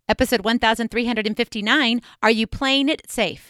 Episode 1359, Are You Playing It Safe?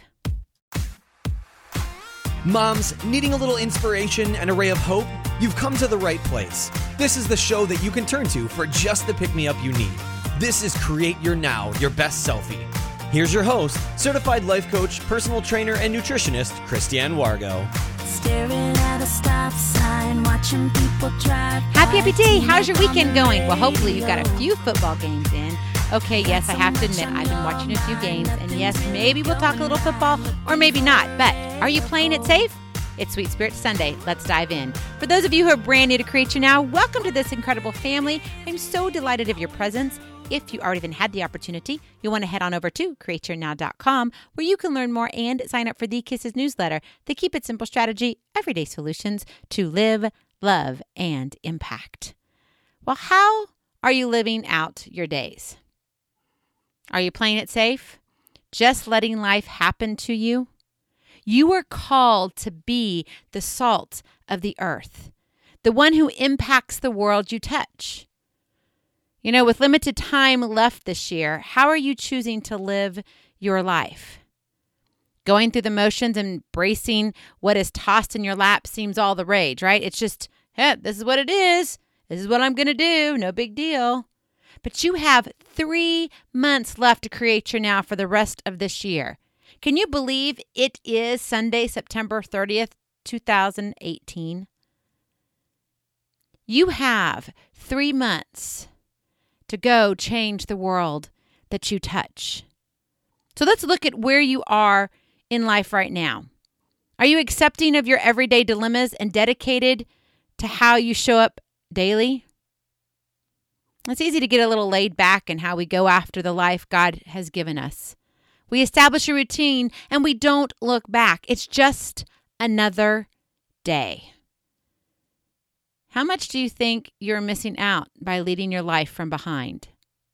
Moms, needing a little inspiration and a ray of hope? You've come to the right place. This is the show that you can turn to for just the pick-me-up you need. This is Create Your Now, Your Best Selfie. Here's your host, certified life coach, personal trainer, and nutritionist, Christiane Wargo. Staring at a stop sign, watching people drive. Happy day. How's your weekend going? Well, hopefully you've got a few football games in. Okay, yes, I have to admit, I've been watching a few games, and yes, maybe we'll talk a little football, or maybe not, but are you playing it safe? It's Sweet Spirit Sunday. Let's dive in. For those of you who are brand new to Create Your Now, welcome to this incredible family. I'm so delighted of your presence. If you already even had the opportunity, you'll want to head on over to createyournow.com, where you can learn more and sign up for the Kisses newsletter, the Keep It Simple strategy, everyday solutions to live, love, and impact. Well, how are you living out your days? Are you playing it safe? Just letting life happen to you? You are called to be the salt of the earth, the one who impacts the world you touch. You know, with limited time left this year, how are you choosing to live your life? Going through the motions and embracing what is tossed in your lap seems all the rage, right? It's just, hey, this is what it is. This is what I'm going to do. No big deal. But you have 3 months left to create your now for the rest of this year. Can you believe it is Sunday, September 30th, 2018? You have 3 months to go change the world that you touch. So let's look at where you are in life right now. Are you accepting of your everyday dilemmas and dedicated to how you show up daily? It's easy to get a little laid back in how we go after the life God has given us. We establish a routine and we don't look back. It's just another day. How much do you think you're missing out by leading your life from behind?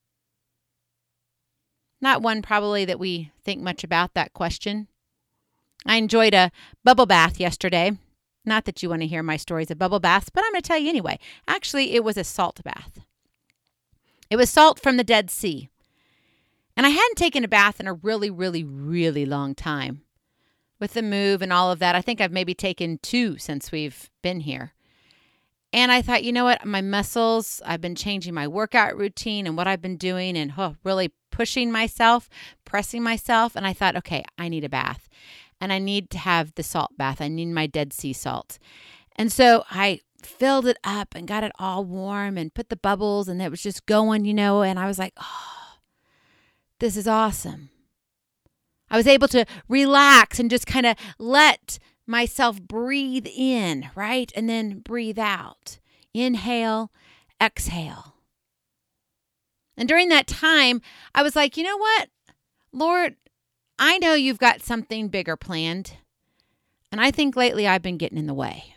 Not one probably that we think much about that question. I enjoyed a bubble bath yesterday. Not that you want to hear my stories of bubble baths, but I'm going to tell you anyway. Actually, it was a salt bath. It was salt from the Dead Sea. And I hadn't taken a bath in a really, really, really long time. With the move and all of that, I think I've maybe taken 2 since we've been here. And I thought, you know what? My muscles, I've been changing my workout routine and what I've been doing and really pushing myself, pressing myself. And I thought, okay, I need a bath. And I need to have the salt bath. I need my Dead Sea salt. And so I filled it up and got it all warm and put the bubbles and it was just going, and I was like, oh, this is awesome. I was able to relax and just kind of let myself breathe in, right? And then breathe out. Inhale, exhale. And during that time, I was like, you know what, Lord, I know you've got something bigger planned. And I think lately I've been getting in the way.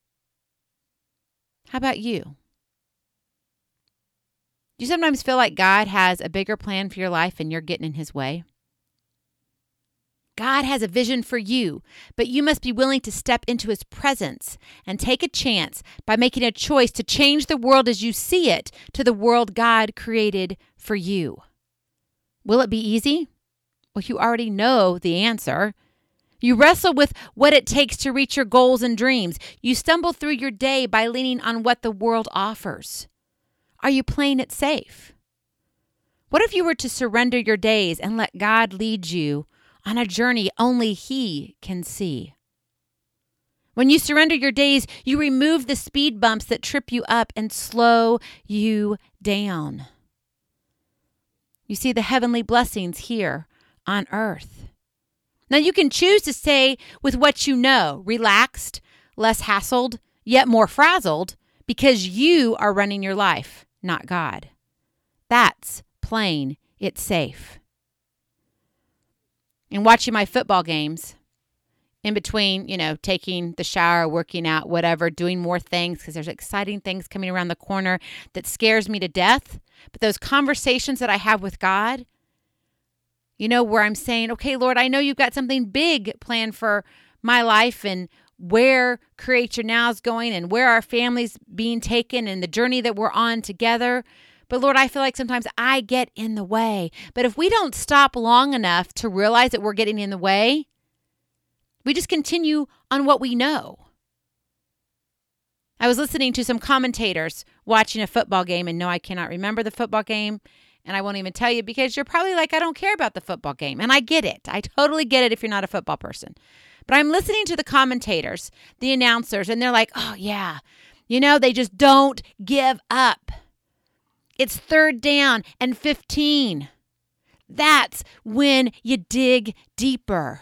How about you? Do you sometimes feel like God has a bigger plan for your life and you're getting in his way? God has a vision for you, but you must be willing to step into his presence and take a chance by making a choice to change the world as you see it to the world God created for you. Will it be easy? Well, you already know the answer. You wrestle with what it takes to reach your goals and dreams. You stumble through your day by leaning on what the world offers. Are you playing it safe? What if you were to surrender your days and let God lead you on a journey only he can see? When you surrender your days, you remove the speed bumps that trip you up and slow you down. You see the heavenly blessings here on earth. Now you can choose to stay with what you know, relaxed, less hassled, yet more frazzled, because you are running your life, not God. That's playing it safe. And watching my football games, in between, taking the shower, working out, whatever, doing more things, because there's exciting things coming around the corner that scares me to death. But those conversations that I have with God, where I'm saying, okay, Lord, I know you've got something big planned for my life and where Create Your Now is going and where our family's being taken and the journey that we're on together. But Lord, I feel like sometimes I get in the way. But if we don't stop long enough to realize that we're getting in the way, we just continue on what we know. I was listening to some commentators watching a football game, and no, I cannot remember the football game, and I won't even tell you because you're probably like, I don't care about the football game, and I get it. I totally get it if you're not a football person. But I'm listening to the commentators, the announcers, and they're like, oh, yeah, they just don't give up. It's 3rd down and 15. That's when you dig deeper.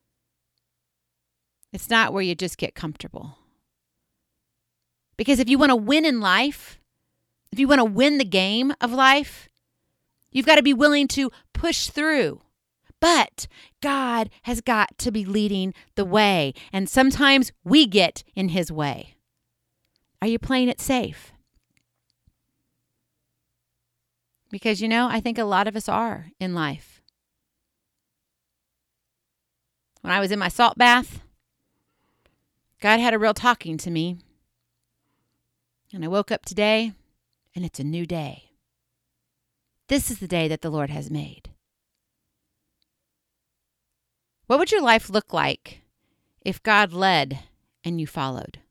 It's not where you just get comfortable. Because if you want to win in life, if you want to win the game of life, you've got to be willing to push through. But God has got to be leading the way. And sometimes we get in his way. Are you playing it safe? Because, I think a lot of us are in life. When I was in my salt bath, God had a real talking to me. And I woke up today, and it's a new day. This is the day that the Lord has made. What would your life look like if God led and you followed?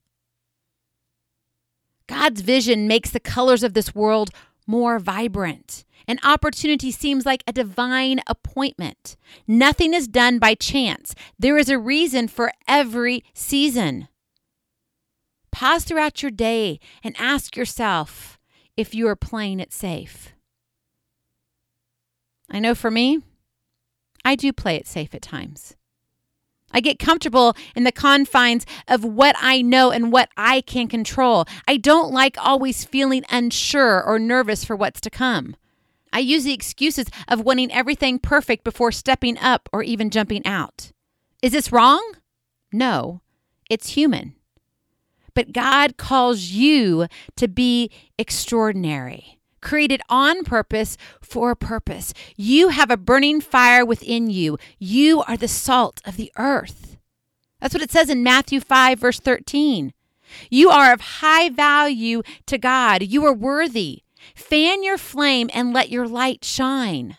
God's vision makes the colors of this world more vibrant. An opportunity seems like a divine appointment. Nothing is done by chance. There is a reason for every season. Pause throughout your day and ask yourself if you are playing it safe. I know for me, I do play it safe at times. I get comfortable in the confines of what I know and what I can control. I don't like always feeling unsure or nervous for what's to come. I use the excuses of wanting everything perfect before stepping up or even jumping out. Is this wrong? No, it's human. But God calls you to be extraordinary, created on purpose for a purpose. You have a burning fire within you. You are the salt of the earth. That's what it says in Matthew 5, verse 13. You are of high value to God. You are worthy. Fan your flame and let your light shine.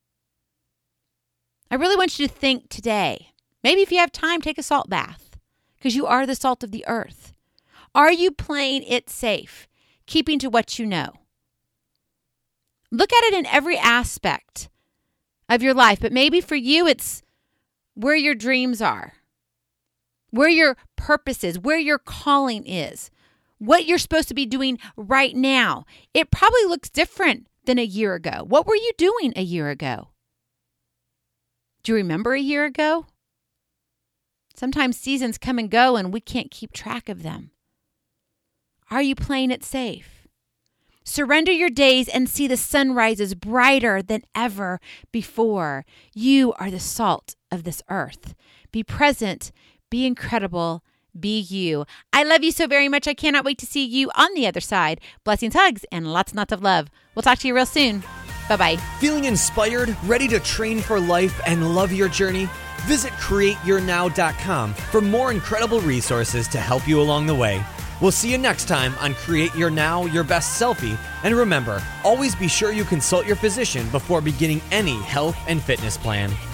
I really want you to think today. Maybe if you have time, take a salt bath because you are the salt of the earth. Are you playing it safe, keeping to what you know? Look at it in every aspect of your life, but maybe for you it's where your dreams are, where your purpose is, where your calling is, what you're supposed to be doing right now. It probably looks different than a year ago. What were you doing a year ago? Do you remember a year ago? Sometimes seasons come and go and we can't keep track of them. Are you playing it safe? Surrender your days and see the sunrises brighter than ever before. You are the salt of this earth. Be present, be incredible, be you. I love you so very much. I cannot wait to see you on the other side. Blessings, hugs, and lots and lots of love. We'll talk to you real soon. Bye-bye. Feeling inspired, ready to train for life and love your journey? Visit CreateYourNow.com for more incredible resources to help you along the way. We'll see you next time on Create Your Now, Your Best Selfie. And remember, always be sure you consult your physician before beginning any health and fitness plan.